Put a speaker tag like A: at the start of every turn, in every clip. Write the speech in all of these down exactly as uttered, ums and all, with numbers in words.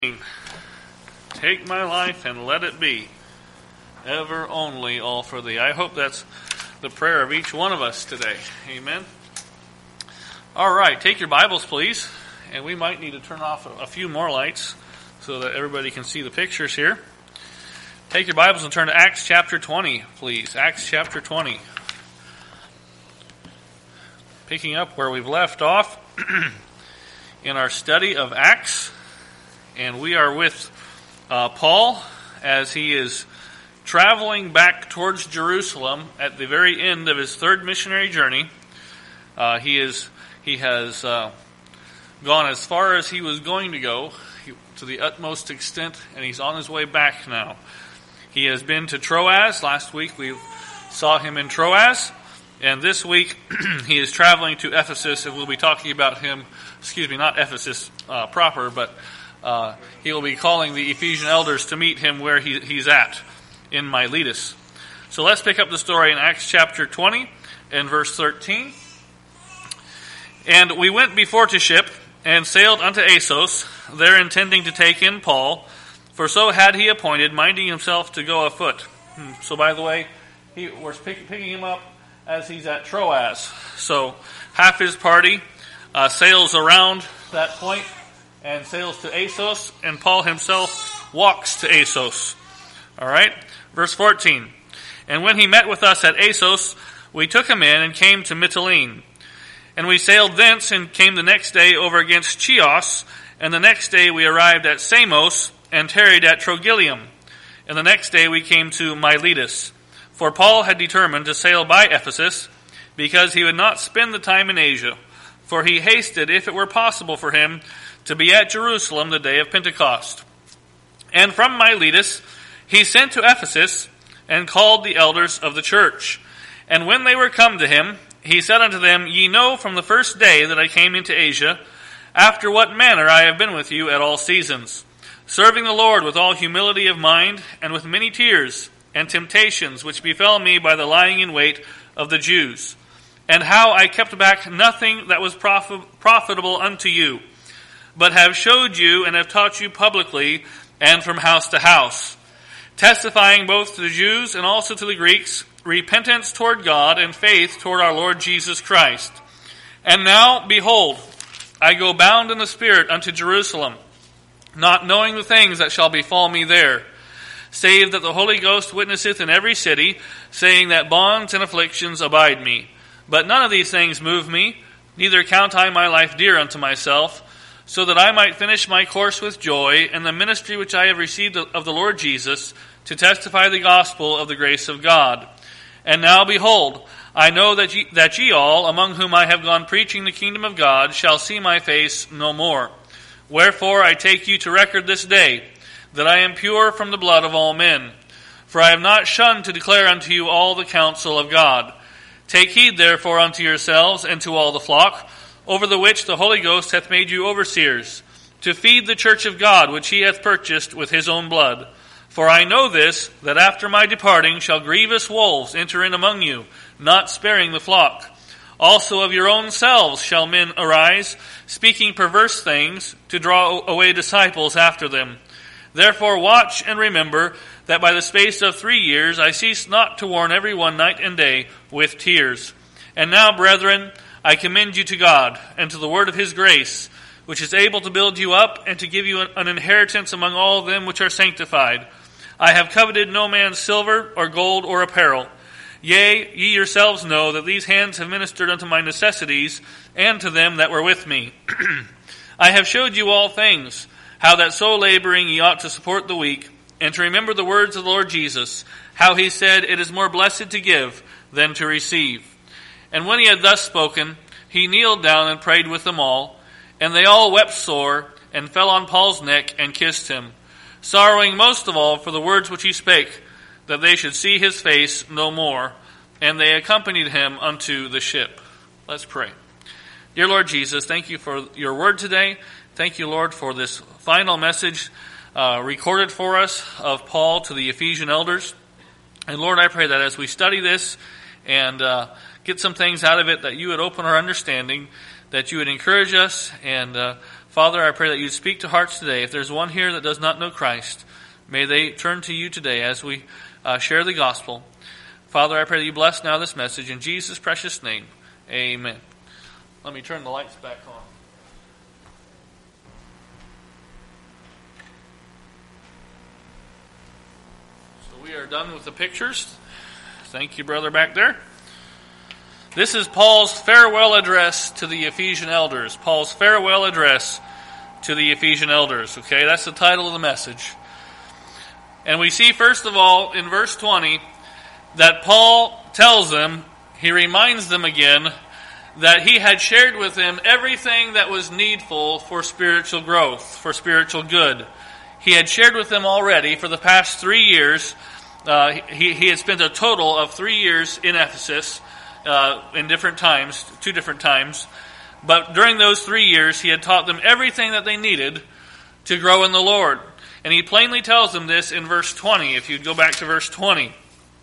A: Take my life and let it be ever only all for thee. I hope that's the prayer of each one of us today. Amen. All right, take your Bibles, please. And we might need to turn off a few more lights so that everybody can see the pictures here. Take your Bibles and turn to Acts chapter twenty, please. Acts chapter twenty. Picking up where we've left off in our study of Acts. And we are with uh, Paul as he is traveling back towards Jerusalem at the very end of his third missionary journey. Uh, he is he has uh, gone as far as he was going to go, to the utmost extent, and he's on his way back now. He has been to Troas. Last week we saw him in Troas, and this week he is traveling to Ephesus, and we'll be talking about him, excuse me, not Ephesus uh, proper, but Uh, he will be calling the Ephesian elders to meet him where he, he's at, in Miletus. So let's pick up the story in Acts chapter twenty and verse thirteen. And we went before to ship, and sailed unto Assos, there intending to take in Paul, for so had he appointed, minding himself to go afoot. So by the way, he, we're pick, picking him up as he's at Troas. So half his party uh, sails around that point, and sails to Assos, and Paul himself walks to Assos. All right? Verse fourteen. And when he met with us at Assos, we took him in and came to Mytilene. And we sailed thence and came the next day over against Chios, and the next day we arrived at Samos and tarried at Trogyllium. And the next day we came to Miletus. For Paul had determined to sail by Ephesus, because he would not spend the time in Asia, for he hasted, if it were possible for him, to be at Jerusalem the day of Pentecost. And from Miletus he sent to Ephesus, and called the elders of the church. And when they were come to him, he said unto them, Ye know from the first day that I came into Asia, after what manner I have been with you at all seasons, serving the Lord with all humility of mind, and with many tears and temptations which befell me by the lying in wait of the Jews, and how I kept back nothing that was prof- profitable unto you, but have showed you and have taught you publicly and from house to house, testifying both to the Jews and also to the Greeks, repentance toward God and faith toward our Lord Jesus Christ. And now, behold, I go bound in the Spirit unto Jerusalem, not knowing the things that shall befall me there, save that the Holy Ghost witnesseth in every city, saying that bonds and afflictions abide me. But none of these things move me, neither count I my life dear unto myself, so that I might finish my course with joy, and the ministry which I have received of the Lord Jesus, to testify the gospel of the grace of God. And now, behold, I know that ye, that ye all, among whom I have gone preaching the kingdom of God, shall see my face no more. Wherefore I take you to record this day, that I am pure from the blood of all men. For I have not shunned to declare unto you all the counsel of God. Take heed therefore unto yourselves and to all the flock, over the which the Holy Ghost hath made you overseers, to feed the church of God, which he hath purchased with his own blood. For I know this, that after my departing shall grievous wolves enter in among you, not sparing the flock. Also of your own selves shall men arise, speaking perverse things, to draw away disciples after them. Therefore watch and remember, that by the space of three years I cease not to warn every one night and day with tears. And now, brethren, I commend you to God, and to the word of his grace, which is able to build you up, and to give you an inheritance among all them which are sanctified. I have coveted no man's silver, or gold, or apparel. Yea, ye yourselves know that these hands have ministered unto my necessities, and to them that were with me. I have showed you all things, how that so laboring ye ought to support the weak, and to remember the words of the Lord Jesus, how he said, It is more blessed to give than to receive. And when he had thus spoken, he kneeled down and prayed with them all. And they all wept sore, and fell on Paul's neck, and kissed him, sorrowing most of all for the words which he spake, that they should see his face no more. And they accompanied him unto the ship. Let's pray. Dear Lord Jesus, thank you for your word today. Thank you, Lord, for this final message uh, recorded for us of Paul to the Ephesian elders. And Lord, I pray that as we study this and uh, get some things out of it, that you would open our understanding, that you would encourage us, and uh, Father, I pray that you'd speak to hearts today. If there's one here that does not know Christ, may they turn to you today as we uh, share the gospel. Father, I pray that you bless now this message. In Jesus' precious name, amen. Let me turn the lights back on. So we are done with the pictures. Thank you, brother, back there. This is Paul's farewell address to the Ephesian elders. Paul's farewell address to the Ephesian elders. Okay, that's the title of the message. And we see, first of all, in verse twenty, that Paul tells them, he reminds them again, that he had shared with them everything that was needful for spiritual growth, for spiritual good. He had shared with them already for the past three years. Uh, he, he had spent a total of three years in Ephesus, Uh, in different times, two different times. But during those three years, he had taught them everything that they needed to grow in the Lord. And he plainly tells them this in verse twenty. If you go back to verse twenty,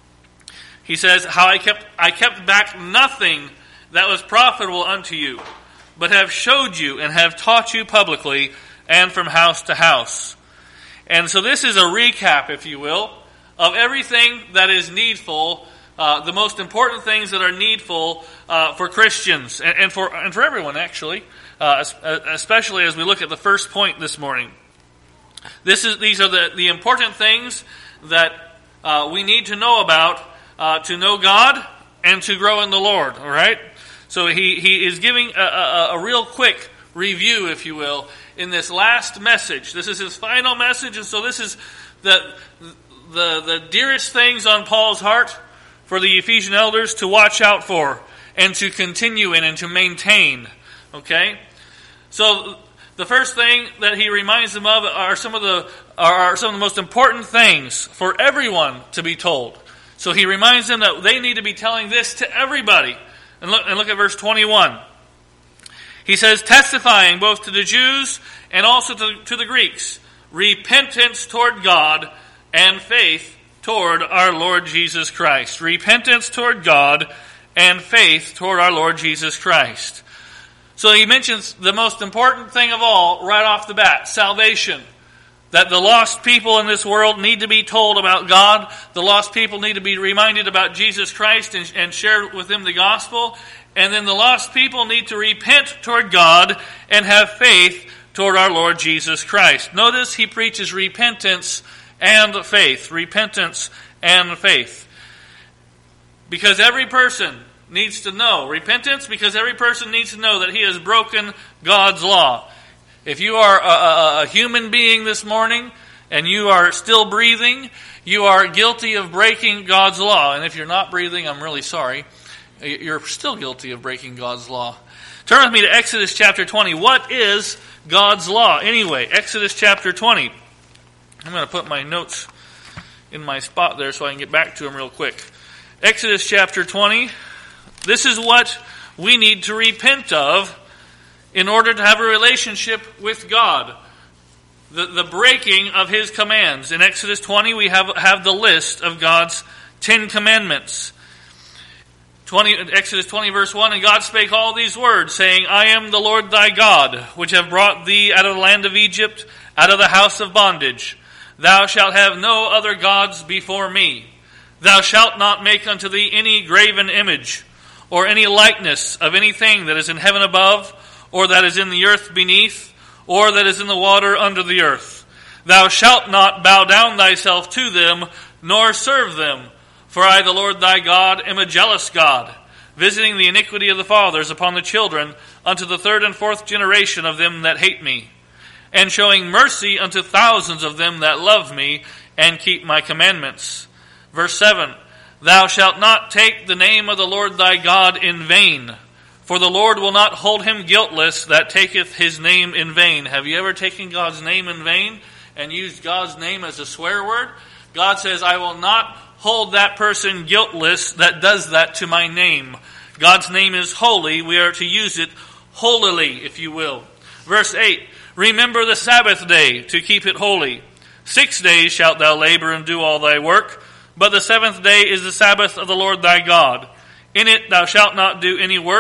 A: he says, "How I kept I kept back nothing that was profitable unto you, but have showed you and have taught you publicly and from house to house." And so this is a recap, if you will, of everything that is needful. Uh, the most important things that are needful uh, for Christians and, and for and for everyone, actually, uh, especially as we look at the first point this morning. This is these are the, the important things that uh, we need to know about uh, to know God and to grow in the Lord. All right, so he he is giving a, a, a real quick review, if you will, in this last message. This is his final message, and so this is the the the dearest things on Paul's heart for the Ephesian elders to watch out for and to continue in and to maintain. Okay? So the first thing that he reminds them of are some of the are some of the most important things for everyone to be told. So he reminds them that they need to be telling this to everybody. And look, and look at verse twenty-one. He says, testifying both to the Jews and also to, to the Greeks, repentance toward God and faith toward our Lord Jesus Christ. Repentance toward God and faith toward our Lord Jesus Christ. So he mentions the most important thing of all right off the bat, salvation. That the lost people in this world need to be told about God. The lost people need to be reminded about Jesus Christ and, and share with them the gospel. And then the lost people need to repent toward God and have faith toward our Lord Jesus Christ. Notice he preaches repentance and faith. Repentance and faith. Because every person needs to know. Repentance, because every person needs to know that he has broken God's law. If you are a, a, a human being this morning and you are still breathing, you are guilty of breaking God's law. And if you're not breathing, I'm really sorry. You're still guilty of breaking God's law. Turn with me to Exodus chapter twenty. What is God's law anyway? Exodus chapter twenty. I'm going to put my notes in my spot there so I can get back to them real quick. Exodus chapter twenty. This is what we need to repent of in order to have a relationship with God. The, the breaking of His commands. In Exodus twenty, we have, have the list of God's Ten Commandments. twenty, Exodus twenty verse one, and God spake all these words, saying, I am the Lord thy God, which have brought thee out of the land of Egypt, out of the house of bondage. Thou shalt have no other gods before me. Thou shalt not make unto thee any graven image, or any likeness of anything that is in heaven above, or that is in the earth beneath, or that is in the water under the earth. Thou shalt not bow down thyself to them, nor serve them. For I, the Lord thy God, am a jealous God, visiting the iniquity of the fathers upon the children, unto the third and fourth generation of them that hate me, and showing mercy unto thousands of them that love me, and keep my commandments. Verse seven, Thou shalt not take the name of the Lord thy God in vain, for the Lord will not hold him guiltless that taketh his name in vain. Have you ever taken God's name in vain and used God's name as a swear word? God says, I will not hold that person guiltless that does that to my name. God's name is holy. We are to use it holily, if you will. Verse eight, Remember the Sabbath day to keep it holy. Six days shalt thou labor and do all thy work, but the seventh day is the Sabbath of the Lord thy God. In it thou shalt not do any work,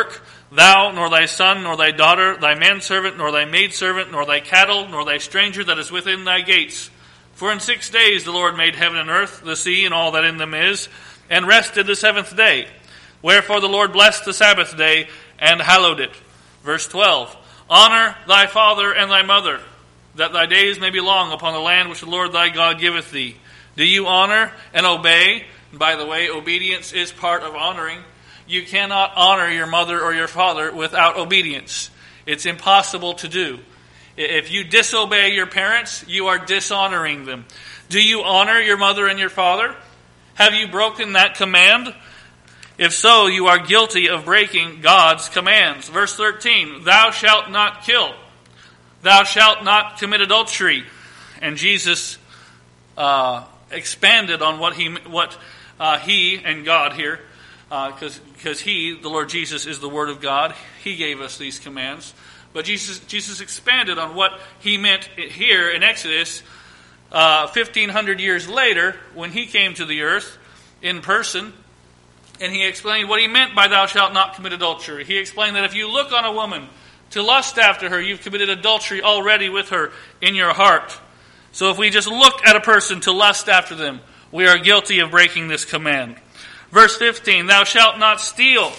A: thou, nor thy son, nor thy daughter, thy manservant, nor thy maidservant, nor thy cattle, nor thy stranger that is within thy gates. For in six days the Lord made heaven and earth, the sea, and all that in them is, and rested the seventh day. Wherefore the Lord blessed the Sabbath day, and hallowed it. Verse twelve, honor thy father and thy mother, that thy days may be long upon the land which the Lord thy God giveth thee. Do you honor and obey? And by the way, obedience is part of honoring. You cannot honor your mother or your father without obedience. It's impossible to do. If you disobey your parents, you are dishonoring them. Do you honor your mother and your father? Have you broken that command? If so, you are guilty of breaking God's commands. Verse thirteen, thou shalt not kill. Thou shalt not commit adultery. And Jesus uh, expanded on what he what uh, he and God here, because uh, because he, the Lord Jesus, is the Word of God. He gave us these commands. But Jesus Jesus expanded on what he meant here in Exodus uh, fifteen hundred years later when he came to the earth in person. And he explained what he meant by thou shalt not commit adultery. He explained that if you look on a woman to lust after her, you've committed adultery already with her in your heart. So if we just look at a person to lust after them, we are guilty of breaking this command. Verse fifteen, thou shalt not steal.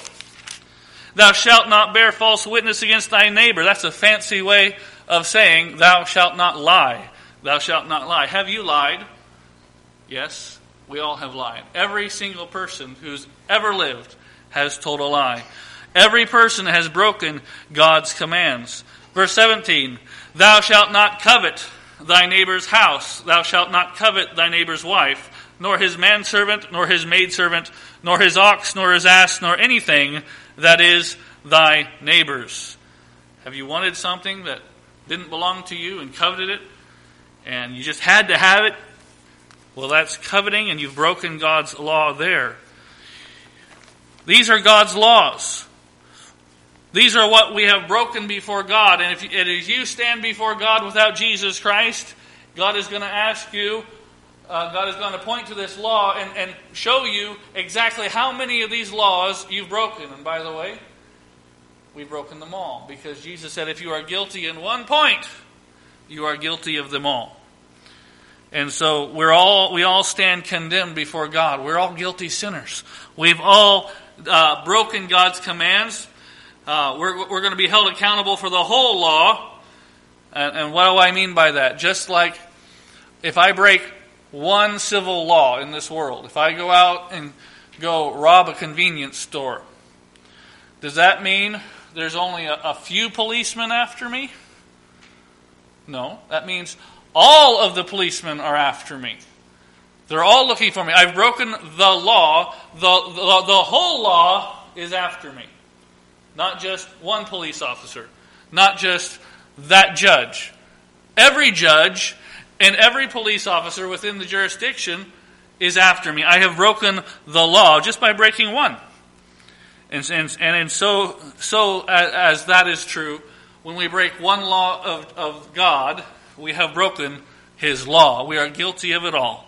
A: Thou shalt not bear false witness against thy neighbor. That's a fancy way of saying thou shalt not lie. Thou shalt not lie. Have you lied? Yes. We all have lied. Every single person who's ever lived has told a lie. Every person has broken God's commands. Verse seventeen, thou shalt not covet thy neighbor's house. Thou shalt not covet thy neighbor's wife, nor his manservant, nor his maidservant, nor his ox, nor his ass, nor anything that is thy neighbor's. Have you wanted something that didn't belong to you and coveted it, and you just had to have it? Well, that's coveting, and you've broken God's law there. These are God's laws. These are what we have broken before God. And if you, and if you stand before God without Jesus Christ, God is going to ask you, uh, God is going to point to this law and, and show you exactly how many of these laws you've broken. And by the way, we've broken them all. Because Jesus said if you are guilty in one point, you are guilty of them all. And so we're all we all stand condemned before God. We're all guilty sinners. We've all uh, broken God's commands. Uh, we're we're going to be held accountable for the whole law. And, and what do I mean by that? Just like if I break one civil law in this world, if I go out and go rob a convenience store, does that mean there's only a, a few policemen after me? No, that means all of the policemen are after me. They're all looking for me. I've broken the law. The, the, the whole law is after me. Not just one police officer. Not just that judge. Every judge and every police officer within the jurisdiction is after me. I have broken the law just by breaking one. And, and, and, and so, so as, as that is true, when we break one law of, of God, we have broken His law. We are guilty of it all.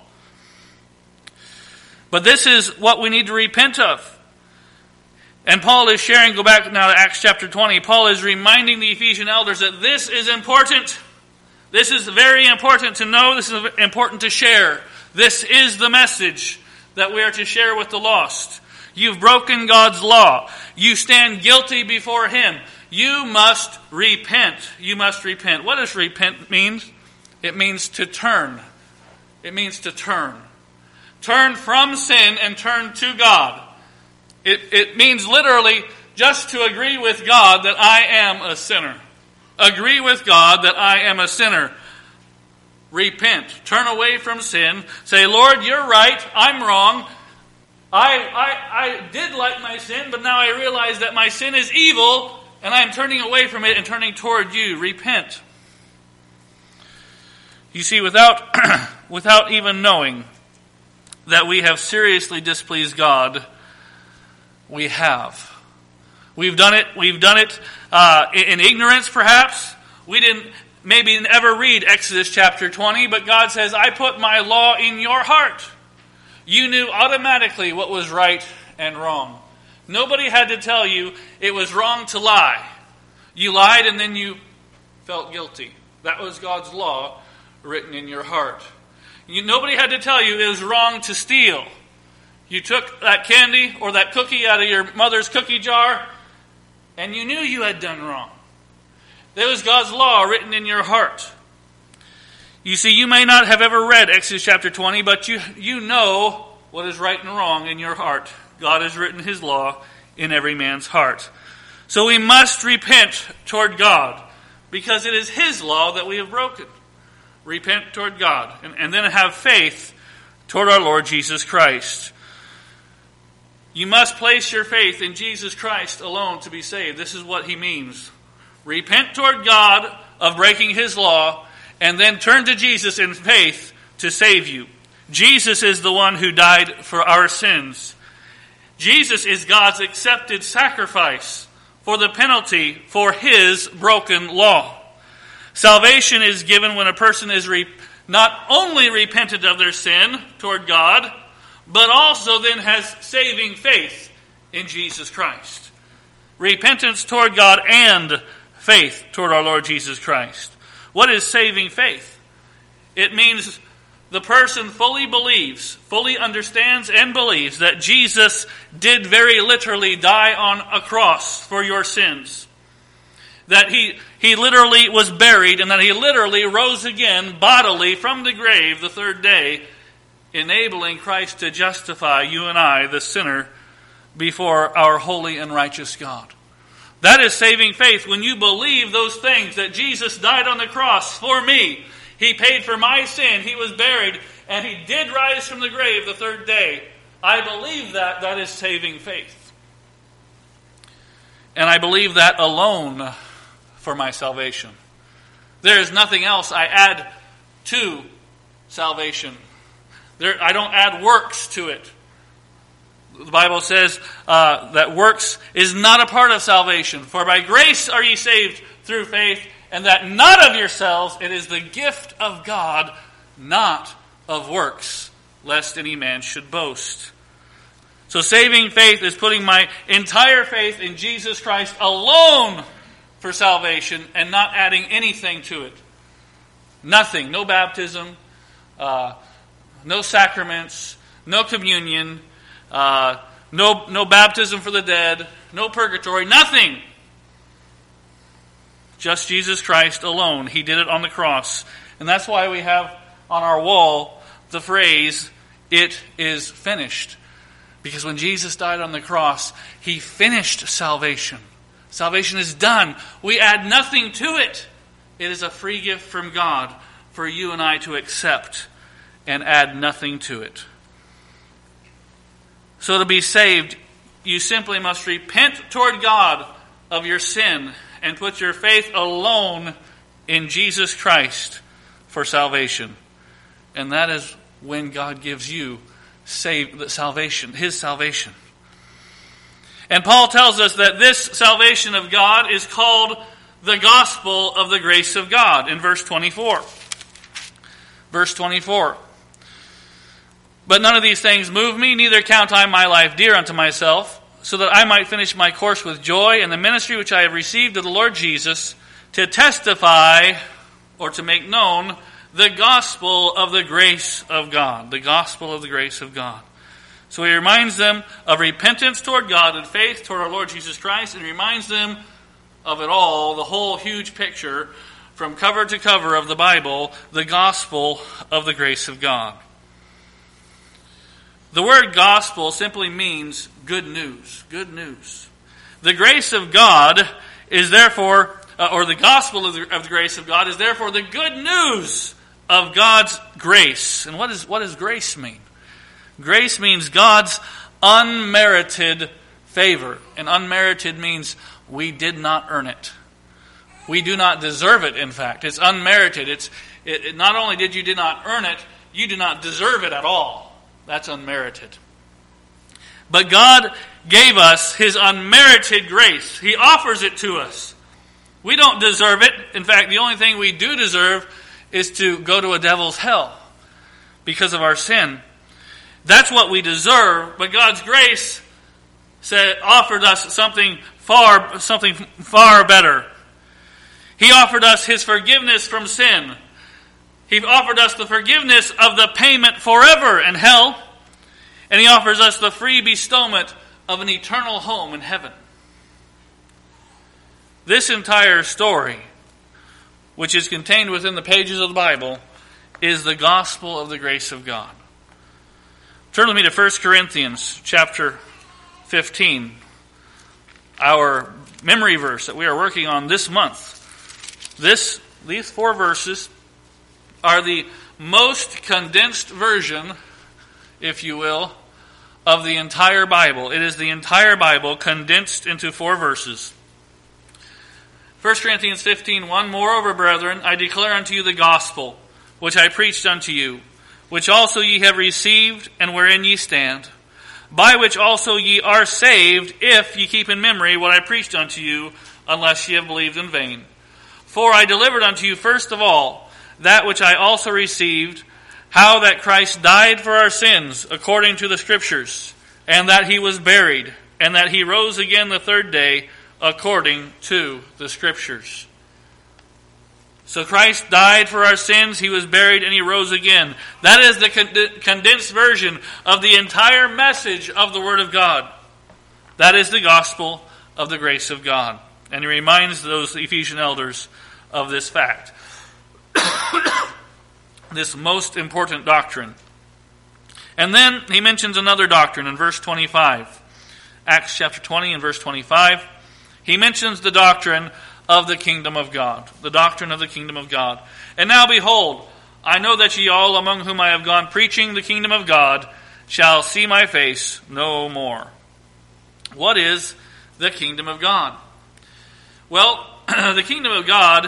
A: But this is what we need to repent of. And Paul is sharing, go back now to Acts chapter twenty, Paul is reminding the Ephesian elders that this is important. This is very important to know. This is important to share. This is the message that we are to share with the lost. You've broken God's law. You stand guilty before Him. You must repent. You must repent. What does repent mean? It means to turn. It means to turn. Turn from sin and turn to God. It, it means literally just to agree with God that I am a sinner. Agree with God that I am a sinner. Repent. Turn away from sin. Say, Lord, you're right. I'm wrong. I, I, I did like my sin, but now I realize that my sin is evil, and I'm turning away from it and turning toward you. Repent. You see, without without even knowing that we have seriously displeased God, we have. We've done it. We've done it uh, in ignorance, perhaps. We didn't maybe ever read Exodus chapter twenty, but God says, "I put my law in your heart." You knew automatically what was right and wrong. Nobody had to tell you it was wrong to lie. You lied and then you felt guilty. That was God's law written in your heart. You, nobody had to tell you it was wrong to steal. You took that candy or that cookie out of your mother's cookie jar and you knew you had done wrong. There was God's law written in your heart. You see, you may not have ever read Exodus chapter twenty, but you, you know what is right and wrong in your heart. God has written His law in every man's heart. So we must repent toward God, because it is His law that we have broken. Repent toward God, and, and then have faith toward our Lord Jesus Christ. You must place your faith in Jesus Christ alone to be saved. This is what He means. Repent toward God of breaking His law, and then turn to Jesus in faith to save you. Jesus is the one who died for our sins. Jesus is God's accepted sacrifice for the penalty for His broken law. Salvation is given when a person is re- not only repented of their sin toward God, but also then has saving faith in Jesus Christ. Repentance toward God and faith toward our Lord Jesus Christ. What is saving faith? It means the person fully believes, fully understands and believes that Jesus did very literally die on a cross for your sins. That he, he literally was buried and that He literally rose again bodily from the grave the third day, enabling Christ to justify you and I, the sinner, before our holy and righteous God. That is saving faith, when you believe those things, that Jesus died on the cross for me. He paid for my sin. He was buried, and He did rise from the grave the third day. I believe that. That is saving faith. And I believe that alone for my salvation. There is nothing else I add to salvation. There, I don't add works to it. The Bible says uh, that works is not a part of salvation. For by grace are ye saved through faith, and that not of yourselves, it is the gift of God, not of works, lest any man should boast. So saving faith is putting my entire faith in Jesus Christ alone for salvation and not adding anything to it. Nothing. No baptism, uh, no sacraments, no communion, uh, no, no baptism for the dead, no purgatory, nothing. Just Jesus Christ alone. He did it on the cross. And that's why we have on our wall the phrase, "It is finished." Because when Jesus died on the cross, He finished salvation. Salvation is done. We add nothing to it. It is a free gift from God for you and I to accept and add nothing to it. So to be saved, you simply must repent toward God of your sin and put your faith alone in Jesus Christ for salvation. And that is when God gives you save, the salvation, His salvation. And Paul tells us that this salvation of God is called the gospel of the grace of God in verse twenty-four. Verse twenty-four. But none of these things move me, neither count I my life dear unto myself, so that I might finish my course with joy in the ministry which I have received of the Lord Jesus, to testify or to make known the gospel of the grace of God. The gospel of the grace of God. So he reminds them of repentance toward God and faith toward our Lord Jesus Christ, and reminds them of it all, the whole huge picture from cover to cover of the Bible, the gospel of the grace of God. The word gospel simply means good news. Good news. The grace of God is therefore, uh, or the gospel of the, of the grace of God is therefore the good news of God's grace. And what, is, what does grace mean? Grace means God's unmerited favor. And unmerited means we did not earn it. We do not deserve it, in fact. It's unmerited. It's it, it, not only did you did not earn it, you do not deserve it at all. That's unmerited. But God gave us His unmerited grace. He offers it to us. We don't deserve it. In fact, the only thing we do deserve is to go to a devil's hell because of our sin. That's what we deserve. But God's grace said, offered us something far, something far better. He offered us his forgiveness from sin. He offered us the forgiveness of the payment forever in hell. And he offers us the free bestowment of an eternal home in heaven. This entire story, which is contained within the pages of the Bible, is the gospel of the grace of God. Turn with me to First Corinthians chapter fifteen, our memory verse that we are working on this month. This, these four verses are the most condensed version, if you will, of the entire Bible. It is the entire Bible condensed into four verses. First Corinthians fifteen one, Moreover, brethren, I declare unto you the gospel, which I preached unto you, which also ye have received, and wherein ye stand, by which also ye are saved, if ye keep in memory what I preached unto you, unless ye have believed in vain. For I delivered unto you first of all that which I also received, how that Christ died for our sins, according to the Scriptures, and that he was buried, and that he rose again the third day, according to the Scriptures. So Christ died for our sins, he was buried, and he rose again. That is the con- condensed version of the entire message of the Word of God. That is the gospel of the grace of God. And he reminds those Ephesian elders of this fact. This most important doctrine. And then he mentions another doctrine in verse twenty-five. Acts chapter twenty and verse twenty-five. He mentions the doctrine of the kingdom of God. The doctrine of the kingdom of God. And now behold, I know that ye all among whom I have gone preaching the kingdom of God shall see my face no more. What is the kingdom of God? Well, the kingdom of God,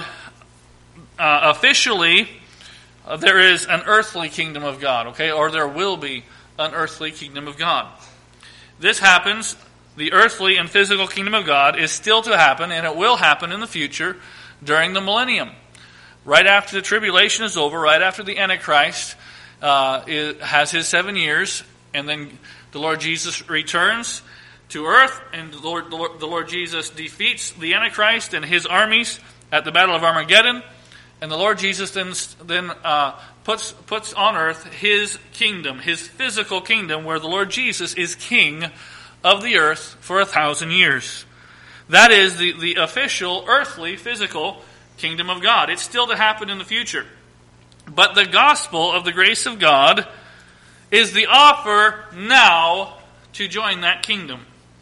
A: uh, officially, uh, there is an earthly kingdom of God, okay? Or there will be an earthly kingdom of God. This happens, the earthly and physical kingdom of God is still to happen, and it will happen in the future during the millennium. Right after the tribulation is over, right after the Antichrist uh, is, has his seven years, and then the Lord Jesus returns to earth, and the Lord, the Lord, the Lord Jesus defeats the Antichrist and his armies at the Battle of Armageddon, and the Lord Jesus then then uh, puts puts on earth his kingdom, his physical kingdom, where the Lord Jesus is king of the earth for a thousand years. That is the, the official earthly, physical kingdom of God. It's still to happen in the future. But the gospel of the grace of God is the offer now to join that kingdom.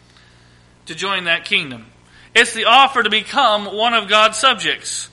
A: To join that kingdom. It's the offer to become one of God's subjects.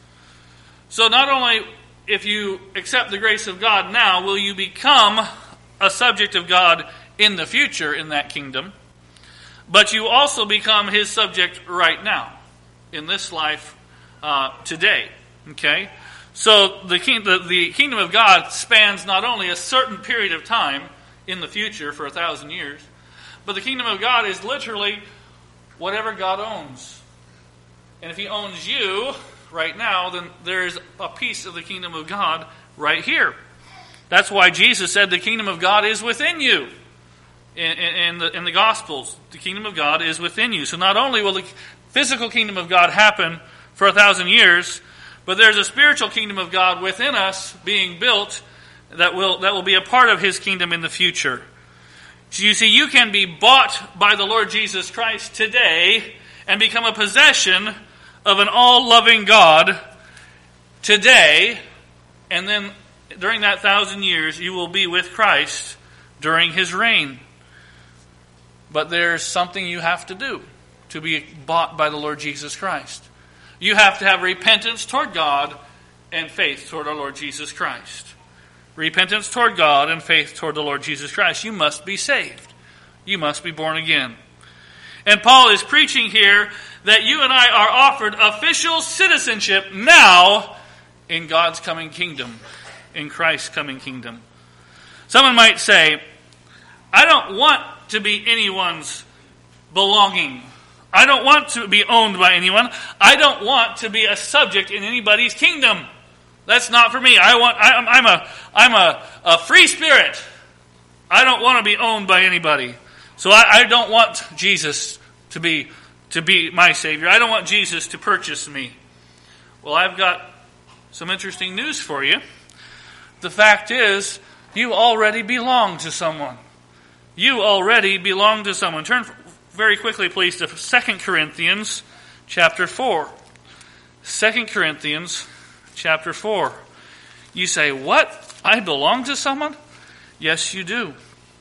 A: So not only if you accept the grace of God now, will you become a subject of God in the future in that kingdom, but you also become his subject right now, in this life uh, today. Okay? So the, king, the, the kingdom of God spans not only a certain period of time in the future for a thousand years, but the kingdom of God is literally whatever God owns. And if he owns you right now, then there is a piece of the kingdom of God right here. That's why Jesus said the kingdom of God is within you. In, in, in, the, in the Gospels, the kingdom of God is within you. So not only will the physical kingdom of God happen for a thousand years, but there's a spiritual kingdom of God within us being built that will that will be a part of his kingdom in the future. So you see, you can be bought by the Lord Jesus Christ today and become a possession of an all-loving God today, and then during that thousand years you will be with Christ during his reign. But there's something you have to do to be bought by the Lord Jesus Christ. You have to have repentance toward God and faith toward our Lord Jesus Christ. Repentance toward God and faith toward the Lord Jesus Christ. You must be saved. You must be born again. And Paul is preaching here that you and I are offered official citizenship now in God's coming kingdom, in Christ's coming kingdom. Someone might say, I don't want to be anyone's belonging. I don't want to be owned by anyone. I don't want to be a subject in anybody's kingdom. That's not for me. I want. I'm, I'm a. I'm a, a free spirit. I don't want to be owned by anybody. So I, I don't want Jesus to be to be my Savior. I don't want Jesus to purchase me. Well, I've got some interesting news for you. The fact is, you already belong to someone. You already belong to someone. Turn very quickly, please, to Second Corinthians chapter four. Second Corinthians chapter four. You say, what? I belong to someone? Yes, you do.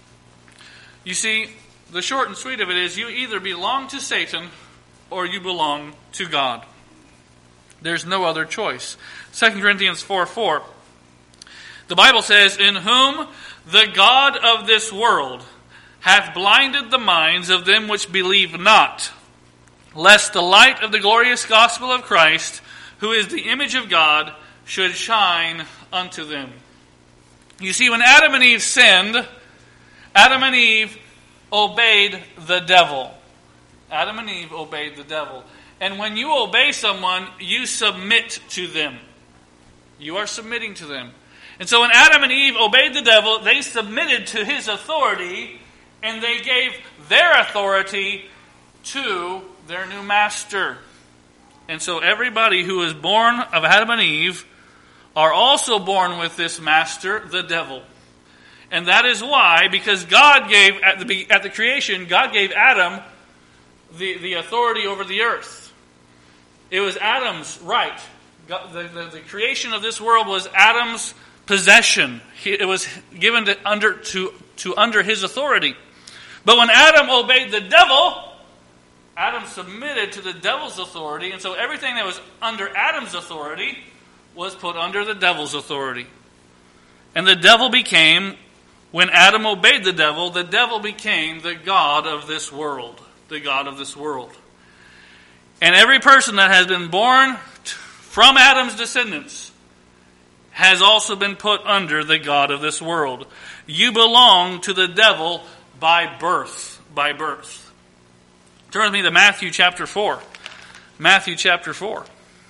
A: You see, the short and sweet of it is you either belong to Satan or you belong to God. There's no other choice. Second Corinthians four four. The Bible says, in whom the God of this world hath blinded the minds of them which believe not, lest the light of the glorious gospel of Christ, who is the image of God, should shine unto them. You see, when Adam and Eve sinned, Adam and Eve obeyed the devil. Adam and Eve obeyed the devil. And when you obey someone, you submit to them. You are submitting to them. And so when Adam and Eve obeyed the devil, they submitted to his authority, and they gave their authority to their new master. And so everybody who is born of Adam and Eve are also born with this master, the devil. And that is why, because God gave, at the, at the creation, God gave Adam the, the authority over the earth. It was Adam's right. God, the, the, the creation of this world was Adam's possession. He, it was given to under, to, to under his authority. But when Adam obeyed the devil, Adam submitted to the devil's authority, and so everything that was under Adam's authority was put under the devil's authority. And the devil became, when Adam obeyed the devil, the devil became the god of this world. The god of this world. And every person that has been born from Adam's descendants has also been put under the god of this world. You belong to the devil by birth. By birth. Turn with me to Matthew chapter four. Matthew chapter four.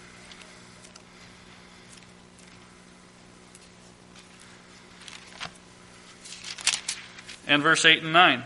A: And verse eight and nine.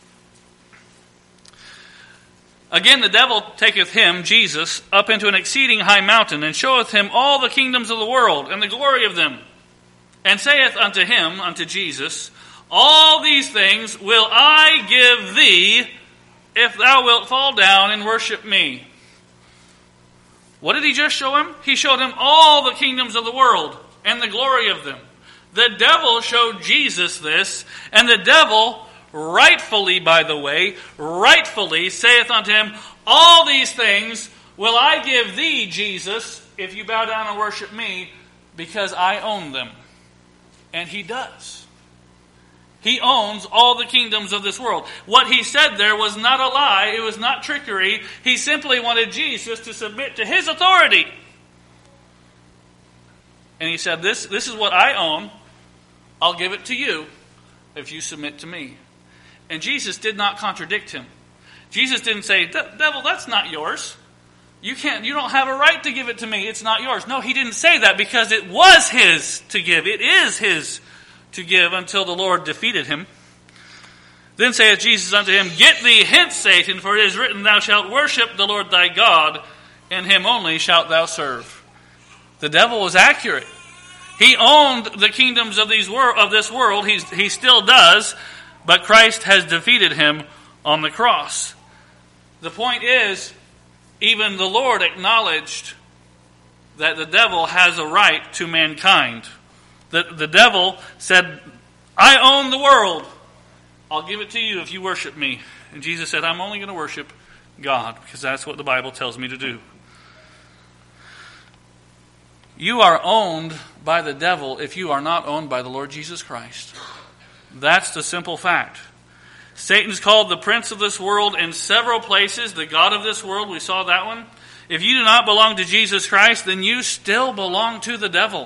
A: Again, the devil taketh him, Jesus, up into an exceeding high mountain, and showeth him all the kingdoms of the world, and the glory of them. And saith unto him, unto Jesus, all these things will I give thee, if thou wilt fall down and worship me. What did he just show him? He showed him all the kingdoms of the world, and the glory of them. The devil showed Jesus this, and the devil, rightfully, by the way, rightfully saith unto him, all these things will I give thee, Jesus, if you bow down and worship me, because I own them. And he does. He owns all the kingdoms of this world. What he said there was not a lie. It was not trickery. He simply wanted Jesus to submit to his authority. And he said, this, this is what I own. I'll give it to you if you submit to me. And Jesus did not contradict him. Jesus didn't say, devil, that's not yours. You can't, you don't have a right to give it to me. It's not yours. No, he didn't say that because it was his to give. It is his to give until the Lord defeated him. Then saith Jesus unto him, get thee hence, Satan, for it is written, thou shalt worship the Lord thy God, and him only shalt thou serve. The devil was accurate. He owned the kingdoms of these wor- of this world. He's, he still does, but Christ has defeated him on the cross. The point is, even the Lord acknowledged that the devil has a right to mankind. The, the devil said, I own the world. I'll give it to you if you worship me. And Jesus said, I'm only going to worship God, because that's what the Bible tells me to do. You are owned by the devil if you are not owned by the Lord Jesus Christ. That's the simple fact. Satan's called the prince of this world in several places, the god of this world. We saw that one. If you do not belong to Jesus Christ, then you still belong to the devil.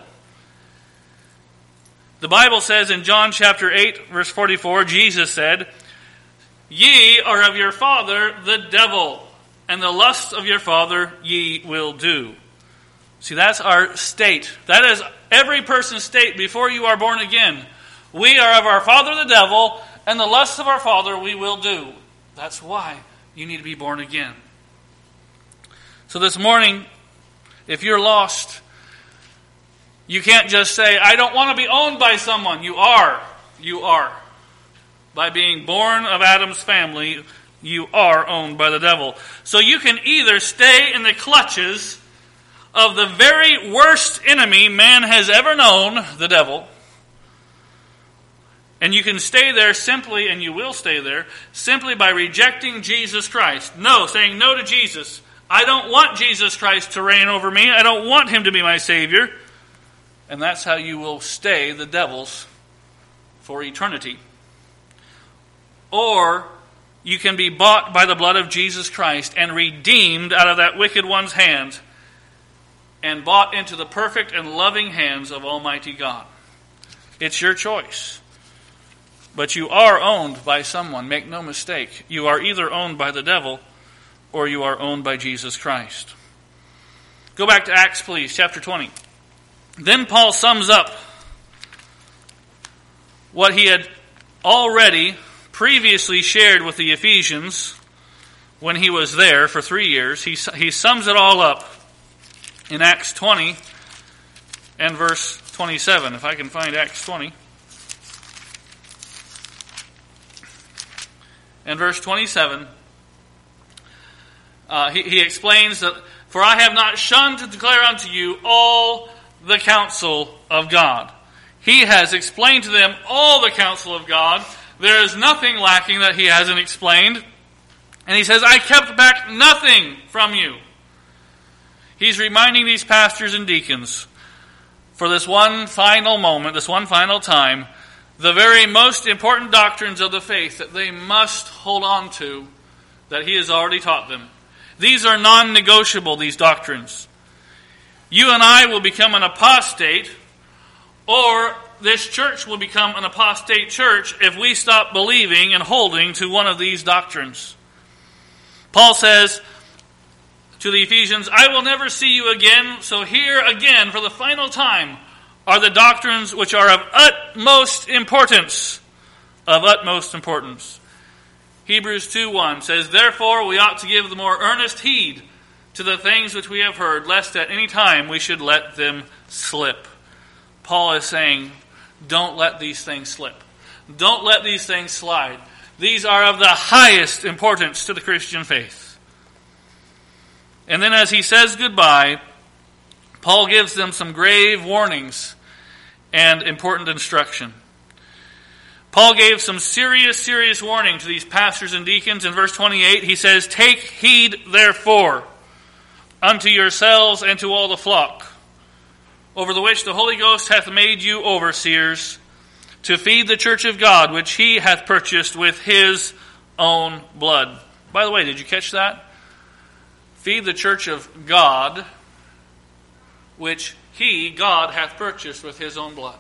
A: The Bible says in John chapter eight, verse forty-four, Jesus said, ye are of your father the devil, and the lusts of your father ye will do. See, that's our state. That is every person's state before you are born again. We are of our father the devil, and the lusts of our father we will do. That's why you need to be born again. So this morning, if you're lost, you can't just say, I don't want to be owned by someone. You are. You are. By being born of Adam's family, you are owned by the devil. So you can either stay in the clutches of the very worst enemy man has ever known, the devil, and you can stay there simply, and you will stay there, simply by rejecting Jesus Christ. No, saying no to Jesus. I don't want Jesus Christ to reign over me. I don't want him to be my Savior. And that's how you will stay the devil's for eternity. Or you can be bought by the blood of Jesus Christ and redeemed out of that wicked one's hand and bought into the perfect and loving hands of Almighty God. It's your choice. But you are owned by someone. Make no mistake. You are either owned by the devil or you are owned by Jesus Christ. Go back to Acts, please, chapter twenty. Then Paul sums up what he had already previously shared with the Ephesians when he was there for three years. He, he sums it all up in Acts twenty and verse twenty-seven. If I can find Acts twenty. And verse twenty-seven, uh, he, he explains that, for I have not shunned to declare unto you all the counsel of God. He has explained to them all the counsel of God. There is nothing lacking that he hasn't explained. And he says, I kept back nothing from you. He's reminding these pastors and deacons, for this one final moment, this one final time, the very most important doctrines of the faith that they must hold on to, that he has already taught them. These are non-negotiable, these doctrines. You and I will become an apostate, or this church will become an apostate church if we stop believing and holding to one of these doctrines. Paul says to the Ephesians, I will never see you again, so here again, for the final time, are the doctrines which are of utmost importance. Of utmost importance. Hebrews two one says, therefore we ought to give the more earnest heed to the things which we have heard, lest at any time we should let them slip. Paul is saying, don't let these things slip. Don't let these things slide. These are of the highest importance to the Christian faith. And then as he says goodbye, Paul gives them some grave warnings and important instruction. Paul gave some serious, serious warning to these pastors and deacons. In verse twenty-eight, he says, take heed, therefore, unto yourselves and to all the flock, over the which the Holy Ghost hath made you overseers, to feed the church of God, which he hath purchased with his own blood. By the way, did you catch that? Feed the church of God, which he, God, hath purchased with his own blood.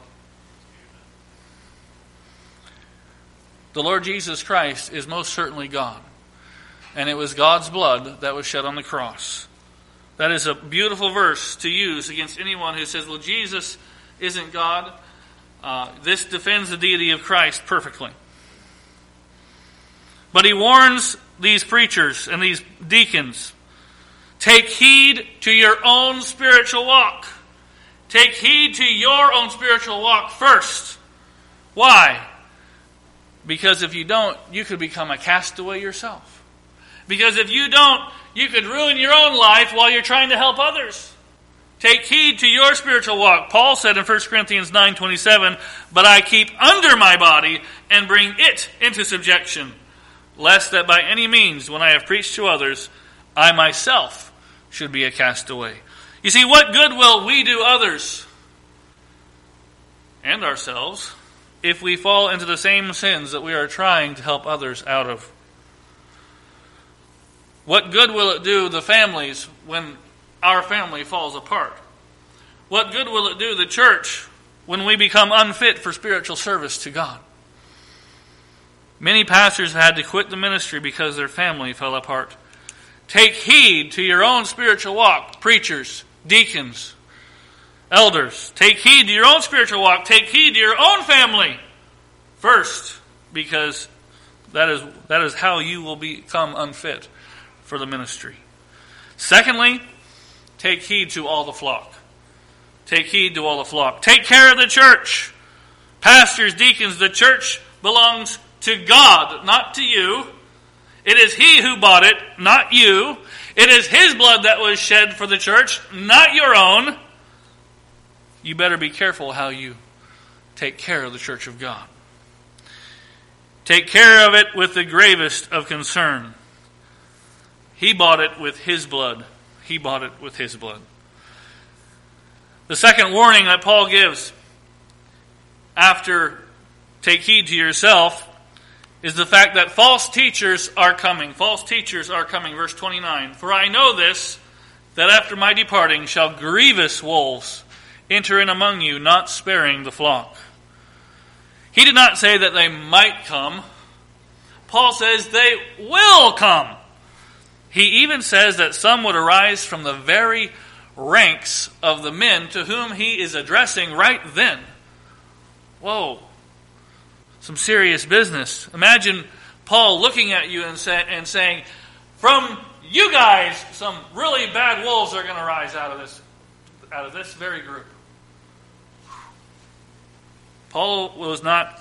A: The Lord Jesus Christ is most certainly God. And it was God's blood that was shed on the cross. That is a beautiful verse to use against anyone who says, well, Jesus isn't God. Uh, this defends the deity of Christ perfectly. But he warns these preachers and these deacons, take heed to your own spiritual walk. Take heed to your own spiritual walk first. Why? Because if you don't, you could become a castaway yourself. Because if you don't, you could ruin your own life while you're trying to help others. Take heed to your spiritual walk. Paul said in First Corinthians nine twenty-seven, but I keep under my body and bring it into subjection, lest that by any means, when I have preached to others, I myself should be a castaway. You see, what good will we do others and ourselves if we fall into the same sins that we are trying to help others out of? What good will it do the families when our family falls apart? What good will it do the church when we become unfit for spiritual service to God? Many pastors have had to quit the ministry because their family fell apart. Take heed to your own spiritual walk, preachers, deacons, elders. Take heed to your own spiritual walk. Take heed to your own family first. because that is that is how you will become unfit for the ministry. Secondly, take heed to all the flock. Take heed to all the flock. Take care of the church. Pastors, deacons, the church belongs to God, not to you. It is He who bought it, not you. It is His blood that was shed for the church, not your own. You better be careful how you take care of the church of God. Take care of it with the gravest of concern. He bought it with His blood. He bought it with His blood. The second warning that Paul gives after take heed to yourself is the fact that false teachers are coming. False teachers are coming. Verse twenty-nine. For I know this, that after my departing shall grievous wolves enter in among you, not sparing the flock. He did not say that they might come. Paul says they will come. He even says that some would arise from the very ranks of the men to whom he is addressing right then. Whoa. Some serious business. Imagine Paul looking at you and, say, and saying, from you guys, some really bad wolves are going to rise out of this, out of this very group. Paul was not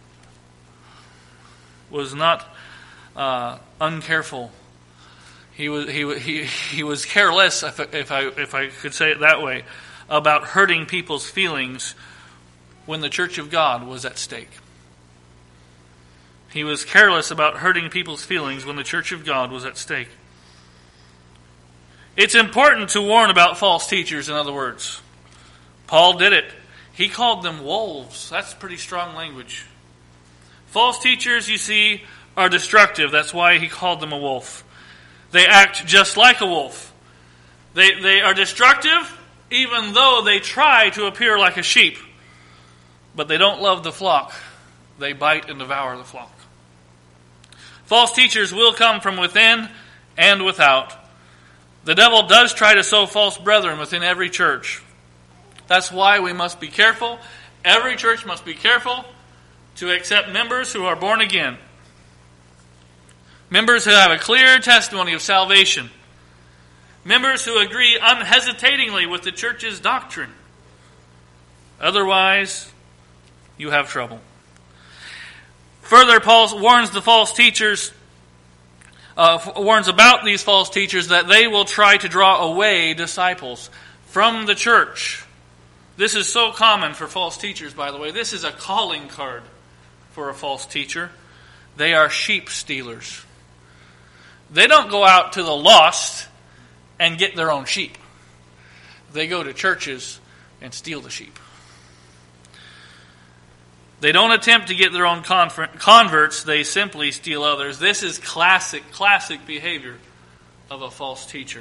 A: was not uh, uncareful. He was he he he was careless, if I, if I if I could say it that way, about hurting people's feelings when the church of God was at stake. He was careless about hurting people's feelings when the church of God was at stake. It's important to warn about false teachers, in other words. Paul did it. He called them wolves. That's pretty strong language. False teachers, you see, are destructive. That's why he called them a wolf. They act just like a wolf. They, they are destructive even though they try to appear like a sheep. But they don't love the flock. They bite and devour the flock. False teachers will come from within and without. The devil does try to sow false brethren within every church. That's why we must be careful. Every church must be careful to accept members who are born again. Members who have a clear testimony of salvation. Members who agree unhesitatingly with the church's doctrine. Otherwise, you have trouble. Further, Paul warns the false teachers, uh, warns about these false teachers that they will try to draw away disciples from the church. This is so common for false teachers, by the way. This is a calling card for a false teacher. They are sheep stealers. They don't go out to the lost and get their own sheep. They go to churches and steal the sheep. They don't attempt to get their own converts. They simply steal others. This is classic, classic behavior of a false teacher.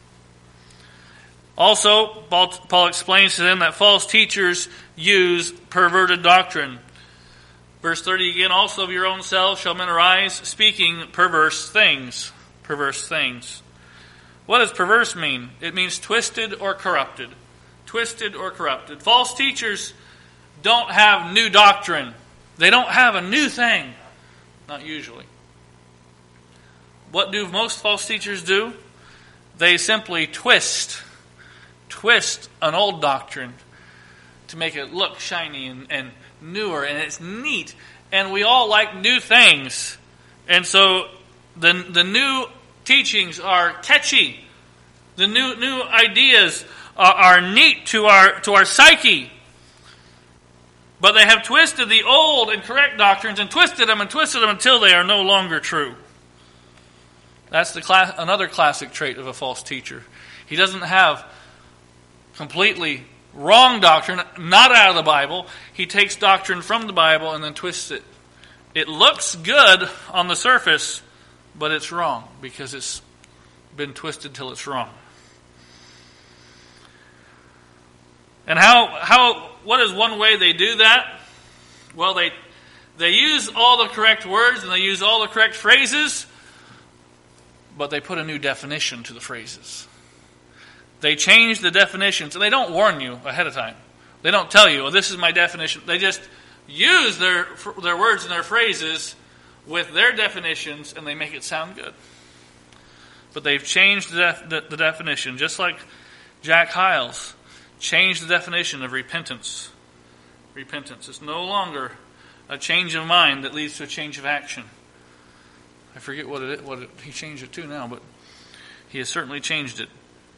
A: Also, Paul, Paul explains to them that false teachers use perverted doctrine. Verse thirty again, also of your own selves shall men arise, speaking perverse things. Perverse things. What does perverse mean? It means twisted or corrupted. Twisted or corrupted. False teachers don't have new doctrine. They don't have a new thing. Not usually. What do most false teachers do? They simply twist. Twist an old doctrine to make it look shiny and, and newer, and it's neat. And we all like new things. And so the, the new teachings are catchy. The new new ideas are, are neat to our to our psyche. But they have twisted the old and correct doctrines and twisted them and twisted them until they are no longer true. That's the class, another classic trait of a false teacher. He doesn't have completely wrong doctrine, not out of the Bible. He takes doctrine from the Bible and then twists it. It looks good on the surface, but it's wrong because it's been twisted till it's wrong. And how how what is one way they do that? Well, they they use all the correct words and they use all the correct phrases, but they put a new definition to the phrases. They change the definitions, and they don't warn you ahead of time. They don't tell you, well, this is my definition. They just use their their words and their phrases with their definitions, and they make it sound good. But they've changed the, def- the, the definition, just like Jack Hyles changed the definition of repentance. Repentance is no longer a change of mind that leads to a change of action. I forget what it what it, he changed it to now, but he has certainly changed it.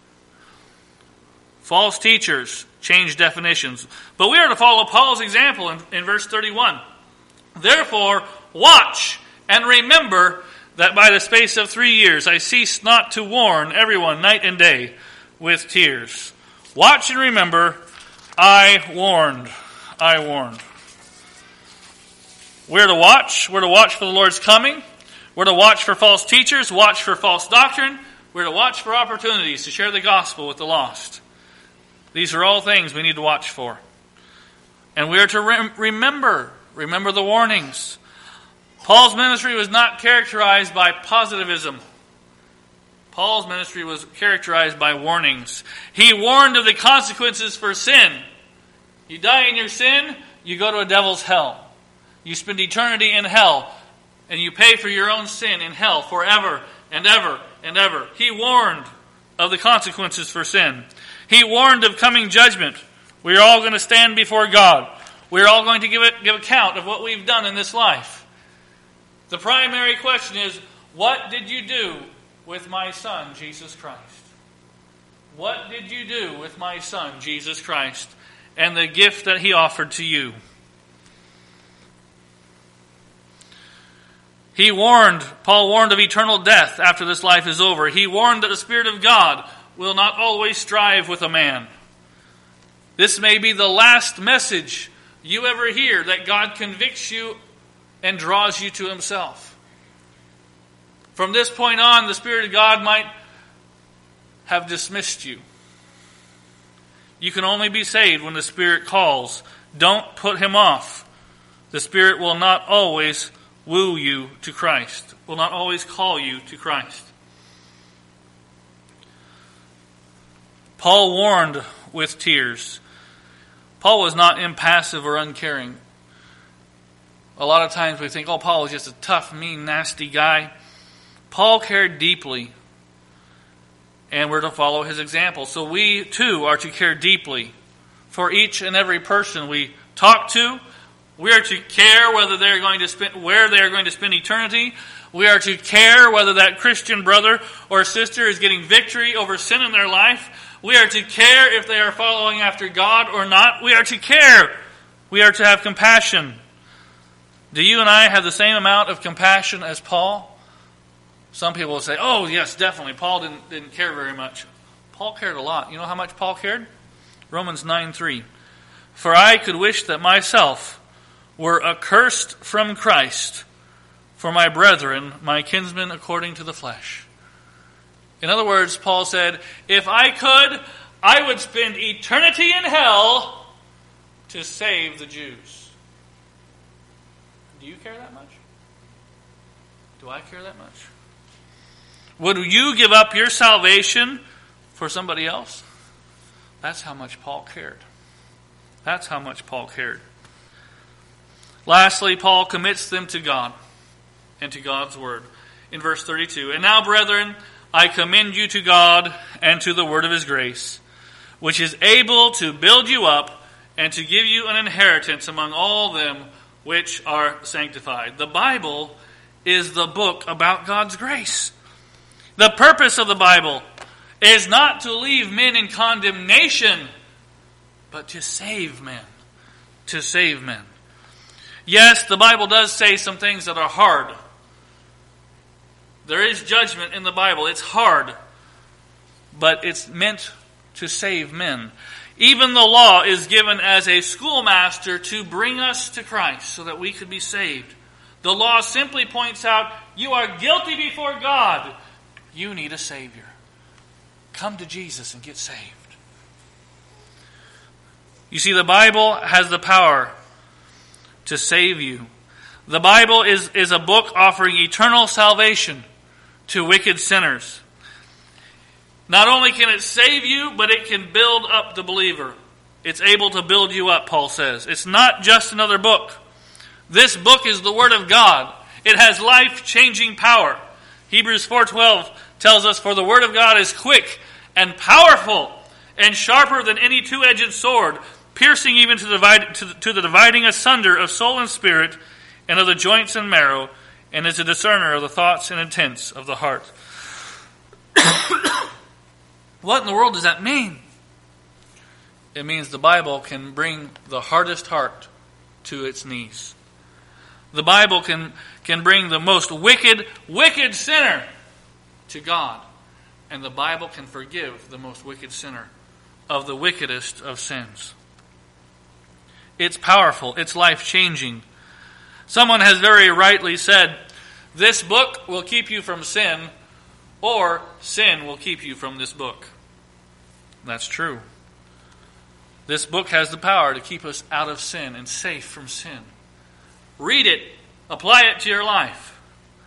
A: False teachers change definitions. But we are to follow Paul's example in, in verse thirty-one. Therefore, watch and remember that by the space of three years I cease not to warn everyone night and day with tears. Watch and remember, I warned. I warned. We're to watch. We're to watch for the Lord's coming. We're to watch for false teachers, watch for false doctrine. We're to watch for opportunities to share the gospel with the lost. These are all things we need to watch for. And we are to rem- remember, remember the warnings. Paul's ministry was not characterized by positivism. Paul's ministry was characterized by warnings. He warned of the consequences for sin. You die in your sin, you go to a devil's hell. You spend eternity in hell, and you pay for your own sin in hell forever and ever and ever. He warned of the consequences for sin. He warned of coming judgment. We're all going to stand before God. We're all going to give it, give account of what we've done in this life. The primary question is, what did you do with my son, Jesus Christ? What did you do with my son, Jesus Christ, and the gift that he offered to you? He warned, Paul warned of eternal death after this life is over. He warned that the Spirit of God will not always strive with a man. This may be the last message you ever hear, that God convicts you and draws you to himself. From this point on, the Spirit of God might have dismissed you. You can only be saved when the Spirit calls. Don't put him off. The Spirit will not always woo you to Christ, will not always call you to Christ. Paul warned with tears. Paul was not impassive or uncaring. A lot of times we think, oh, Paul was just a tough, mean, nasty guy. Paul cared deeply, and we're to follow his example. So we, too, are to care deeply for each and every person we talk to. We are to care whether they're going to spend, where they are going to spend eternity. We are to care whether that Christian brother or sister is getting victory over sin in their life. We are to care if they are following after God or not. We are to care. We are to have compassion. Do you and I have the same amount of compassion as Paul? Some people will say, oh, yes, definitely. Paul didn't, didn't care very much. Paul cared a lot. You know how much Paul cared? Romans nine three. For I could wish that myself were accursed from Christ for my brethren, my kinsmen according to the flesh. In other words, Paul said, if I could, I would spend eternity in hell to save the Jews. Do you care that much? Do I care that much? Would you give up your salvation for somebody else? That's how much Paul cared. That's how much Paul cared. Lastly, Paul commits them to God and to God's word. In verse thirty-two, and now, brethren, I commend you to God and to the word of his grace, which is able to build you up and to give you an inheritance among all them which are sanctified. The Bible is the book about God's grace. The purpose of the Bible is not to leave men in condemnation, but to save men. To save men. Yes, the Bible does say some things that are hard. There is judgment in the Bible. It's hard, but it's meant to save men. Even the law is given as a schoolmaster to bring us to Christ so that we could be saved. The law simply points out, you are guilty before God. You need a Savior. Come to Jesus and get saved. You see, the Bible has the power to save you. The Bible is, is a book offering eternal salvation to wicked sinners. Not only can it save you, but it can build up the believer. It's able to build you up, Paul says. It's not just another book. This book is the Word of God. It has life-changing power. Hebrews four twelve tells us, "For the Word of God is quick and powerful and sharper than any two-edged sword, piercing even to, divide, to, to the dividing asunder of soul and spirit and of the joints and marrow, and is a discerner of the thoughts and intents of the heart." What in the world does that mean? It means the Bible can bring the hardest heart to its knees. The Bible can, can bring the most wicked, wicked sinner to God. And the Bible can forgive the most wicked sinner of the wickedest of sins. It's powerful. It's life-changing. Someone has very rightly said, this book will keep you from sin, or sin will keep you from this book. That's true. This book has the power to keep us out of sin and safe from sin. Read it. Apply it to your life.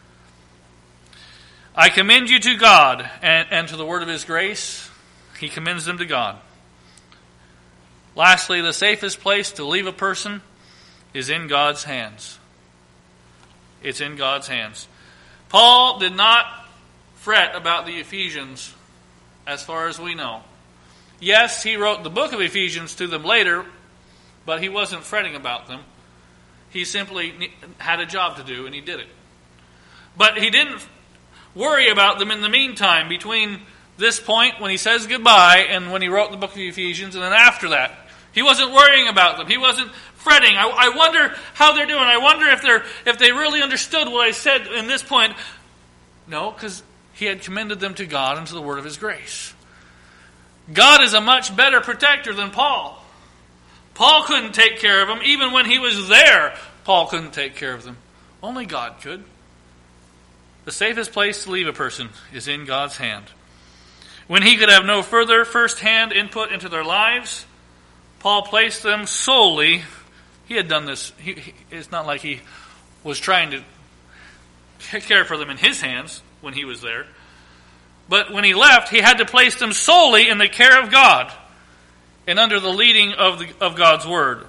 A: I commend you to God and, and to the word of His grace. He commends them to God. Lastly, the safest place to leave a person is in God's hands. It's in God's hands. Paul did not fret about the Ephesians as far as we know. Yes, he wrote the book of Ephesians to them later, but he wasn't fretting about them. He simply had a job to do, and he did it. But he didn't worry about them in the meantime, between this point when he says goodbye and when he wrote the book of Ephesians, and then after that. He wasn't worrying about them. He wasn't fretting. I, I wonder how they're doing. I wonder if they're if they really understood what I said in this point. No, because he had commended them to God and to the word of His grace. God is a much better protector than Paul. Paul couldn't take care of them. Even when he was there, Paul couldn't take care of them. Only God could. The safest place to leave a person is in God's hand. When he could have no further first-hand input into their lives, Paul placed them solely. He had done this. He, he, it's not like he was trying to care for them in his hands when he was there. But when he left, he had to place them solely in the care of God and under the leading of, the, of God's Word.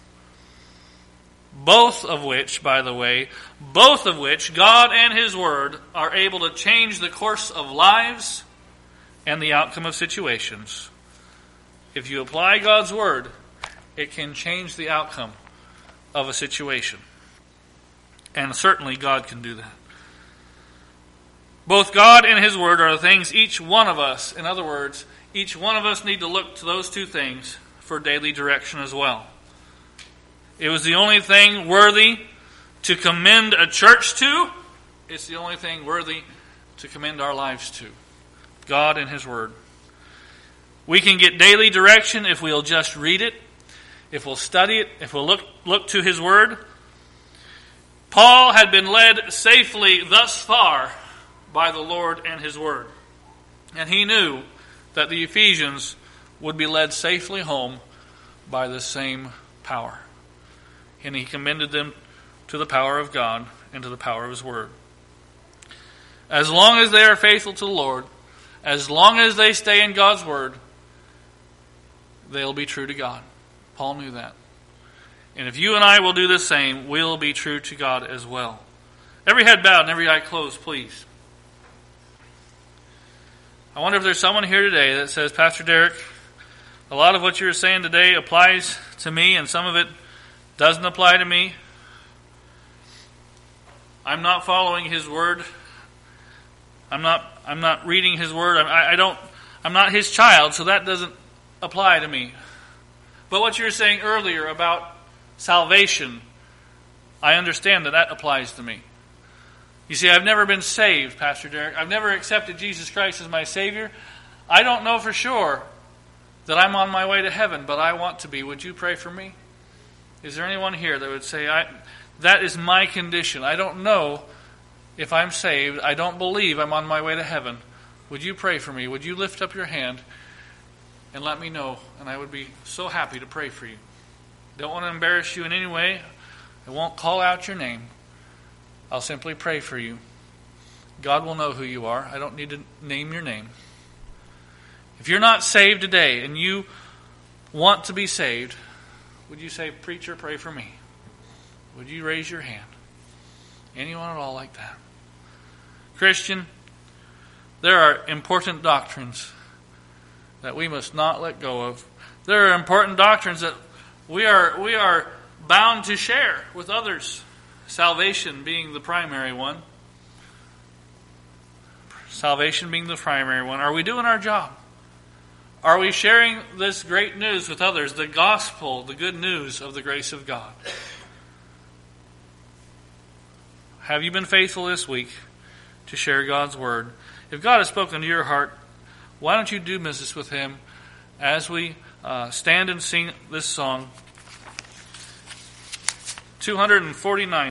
A: Both of which, by the way, both of which, God and His Word, are able to change the course of lives and the outcome of situations. If you apply God's Word, it can change the outcome of a situation. And certainly God can do that. Both God and His Word are the things each one of us, in other words, each one of us need to look to those two things for daily direction as well. It was the only thing worthy to commend a church to. It's the only thing worthy to commend our lives to. God and His Word. We can get daily direction if we'll just read it, if we'll study it, if we'll look, look to His Word. Paul had been led safely thus far by the Lord and His Word. And he knew that the Ephesians would be led safely home by the same power. And he commended them to the power of God and to the power of His Word. As long as they are faithful to the Lord, as long as they stay in God's Word, they'll be true to God. Paul knew that. And if you and I will do the same, we'll be true to God as well. Every head bowed and every eye closed, please. I wonder if there's someone here today that says, Pastor Derek, a lot of what you're saying today applies to me and some of it doesn't apply to me. I'm not following His Word. I'm not I'm not reading His Word. I, I don't I'm not His child, so that doesn't apply to me. But what you were saying earlier about salvation, I understand that that applies to me. You see, I've never been saved, Pastor Derek. I've never accepted Jesus Christ as my Savior. I don't know for sure that I'm on my way to heaven, but I want to be. Would you pray for me? Is there anyone here that would say, I, that is my condition. I don't know if I'm saved. I don't believe I'm on my way to heaven. Would you pray for me? Would you lift up your hand and let me know? And I would be so happy to pray for you. Don't want to embarrass you in any way. I won't call out your name. I'll simply pray for you. God will know who you are. I don't need to name your name. If you're not saved today and you want to be saved, would you say, "Preacher, pray for me"? Would you raise your hand? Anyone at all like that? Christian, there are important doctrines that we must not let go of. There are important doctrines that we are we are bound to share with others. Salvation being the primary one. Salvation being the primary one. Are we doing our job? Are we sharing this great news with others? The gospel, the good news of the grace of God. Have you been faithful this week to share God's word? If God has spoken to your heart, why don't you do business with Him as we uh, stand and sing this song, two forty-nine.